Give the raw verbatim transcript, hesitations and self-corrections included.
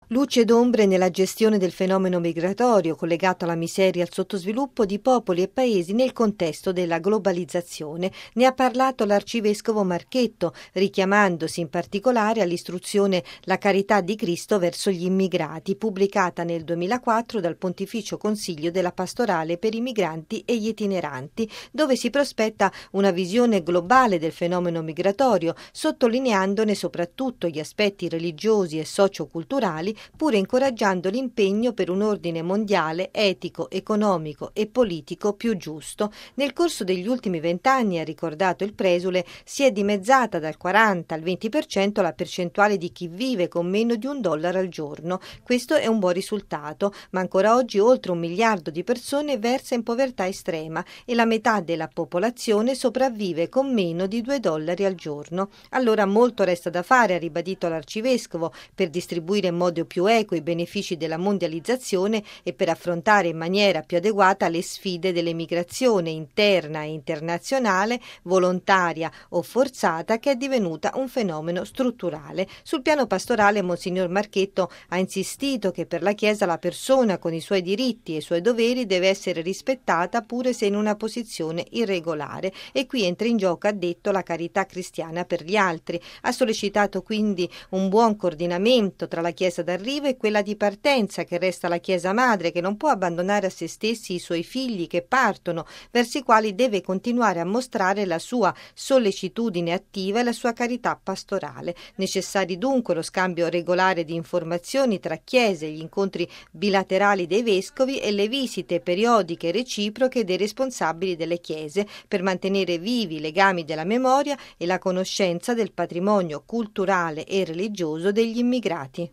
Luce ed ombre nella gestione del fenomeno migratorio collegato alla miseria e al sottosviluppo di popoli e paesi nel contesto della globalizzazione. Ne ha parlato l'arcivescovo Marchetto, richiamandosi in particolare all'istruzione La carità di Cristo verso gli immigrati, pubblicata nel duemilaquattro dal Pontificio Consiglio della Pastorale per i migranti e gli itineranti, dove si prospetta una visione globale del fenomeno migratorio, sottolineandone soprattutto gli aspetti religiosi e socioculturali, pure incoraggiando l'impegno per un ordine mondiale, etico, economico e politico più giusto. Nel corso degli ultimi vent'anni, ha ricordato il presule, si è dimezzata dal quaranta al venti per cento la percentuale di chi vive con meno di un dollaro al giorno. Questo è un buon risultato, ma ancora oggi oltre un miliardo di persone versa in povertà estrema e la metà della popolazione sopravvive con meno di due dollari al giorno. Allora molto resta da fare, ha ribadito l'arcivescovo, per distribuire in modo più equo i benefici della mondializzazione e per affrontare in maniera più adeguata le sfide dell'emigrazione interna e internazionale, volontaria o forzata, che è divenuta un fenomeno strutturale. Sul piano pastorale, Monsignor Marchetto ha insistito che per la Chiesa la persona con i suoi diritti e i suoi doveri deve essere rispettata pure se in una posizione irregolare, e qui entra in gioco, ha detto, la carità cristiana per gli altri. Ha sollecitato quindi un buon coordinamento tra la Chiesa d'arrivo e quella di partenza, che resta la Chiesa madre, che non può abbandonare a se stessi i suoi figli che partono, verso i quali deve continuare a mostrare la sua sollecitudine attiva e la sua carità pastorale. Necessari dunque lo scambio regolare di informazioni tra chiese, gli incontri bilaterali dei vescovi e le visite periodiche reciproche dei responsabili delle chiese, per mantenere vivi i legami della memoria e la conoscenza del patrimonio culturale e religioso degli immigrati.